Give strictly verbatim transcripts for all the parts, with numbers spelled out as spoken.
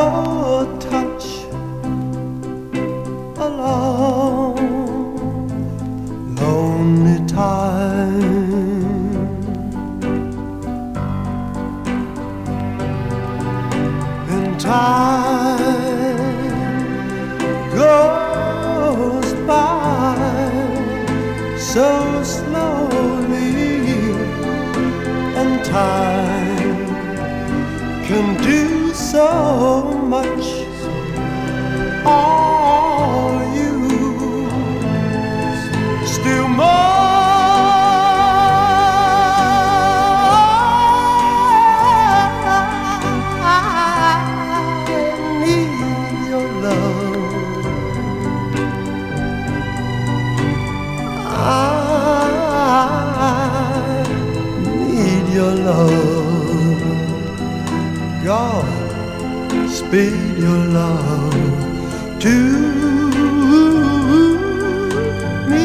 your touch alone. Lonely time, and time goes by so slowly, and time can do so much. All you still more. I need your love. I need your love. God, speed your love to me.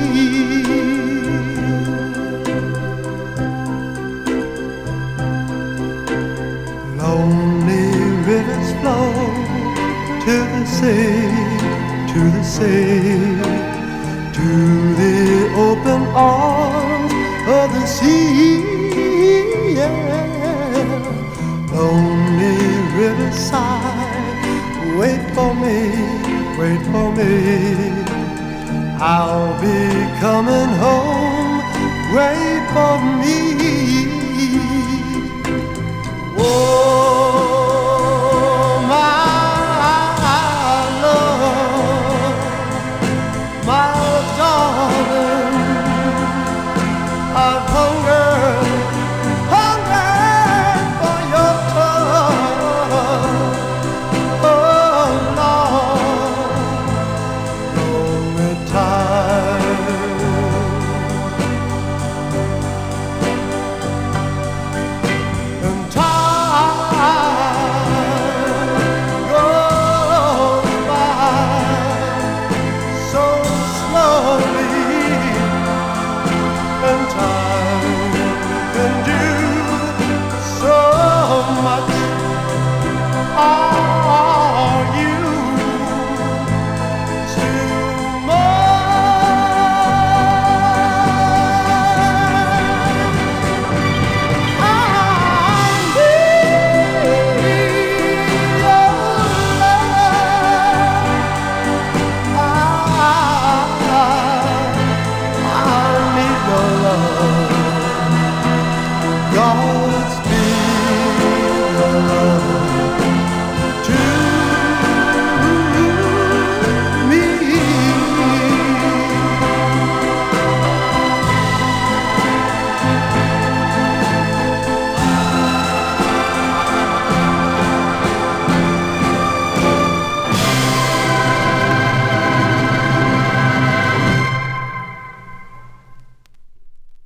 Lonely rivers flow to the sea, to the sea, to the open arms of the sea. Yeah. Lonely riverside, wait for me, wait for me. I'll be coming home, wait for me. Whoa.